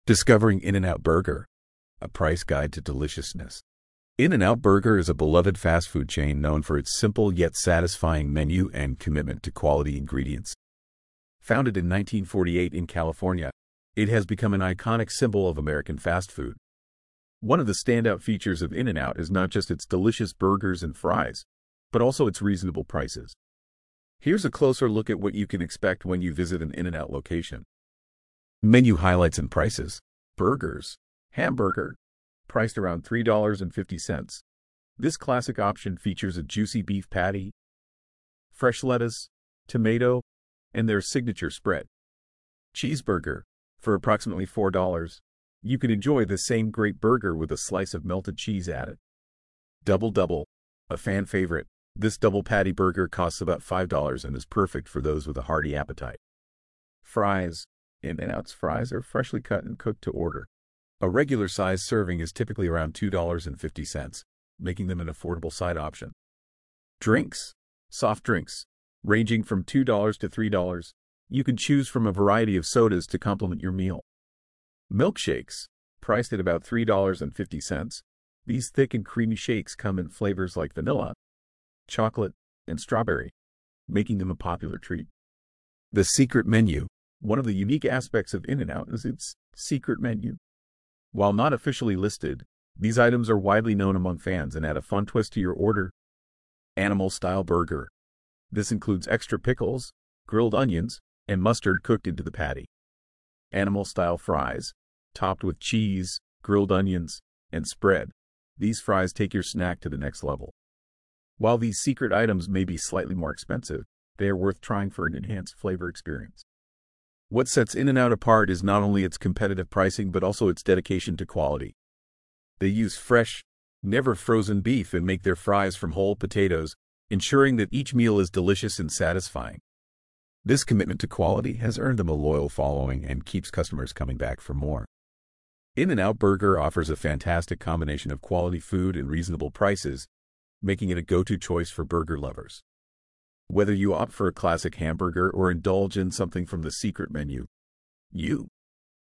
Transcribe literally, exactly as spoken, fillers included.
Discovering In-N-Out Burger, a price guide to deliciousness. In-N-Out Burger is a beloved fast food chain known for its simple yet satisfying menu and commitment to quality ingredients. Founded in nineteen forty-eight in California, it has become an iconic symbol of American fast food. One of the standout features of In-N-Out is not just its delicious burgers and fries, but also its reasonable prices. Here's a closer look at what you can expect when you visit an In-N-Out location. Menu highlights and prices. Burgers. Hamburger. Priced around three dollars and fifty cents. This classic option features a juicy beef patty, fresh lettuce, tomato, and their signature spread. Cheeseburger. For approximately four dollars, you can enjoy the same great burger with a slice of melted cheese added. Double Double. A fan favorite, this double patty burger costs about five dollars and is perfect for those with a hearty appetite. Fries. In-N-Out's fries are freshly cut and cooked to order. A regular size serving is typically around two dollars and fifty cents, making them an affordable side option. Drinks. Soft drinks. Ranging from two dollars to three dollars, you can choose from a variety of sodas to complement your meal. Milkshakes. Priced at about three dollars and fifty cents, these thick and creamy shakes come in flavors like vanilla, chocolate, and strawberry, making them a popular treat. The secret menu. One of the unique aspects of In-N-Out is its secret menu. While not officially listed, these items are widely known among fans and add a fun twist to your order. Animal-style burger. This includes extra pickles, grilled onions, and mustard cooked into the patty. Animal-style fries, topped with cheese, grilled onions, and spread. These fries take your snack to the next level. While these secret items may be slightly more expensive, they are worth trying for an enhanced flavor experience. What sets In-N-Out apart is not only its competitive pricing but also its dedication to quality. They use fresh, never frozen beef and make their fries from whole potatoes, ensuring that each meal is delicious and satisfying. This commitment to quality has earned them a loyal following and keeps customers coming back for more. In-N-Out Burger offers a fantastic combination of quality food and reasonable prices, making it a go-to choice for burger lovers. Whether you opt for a classic hamburger or indulge in something from the secret menu, you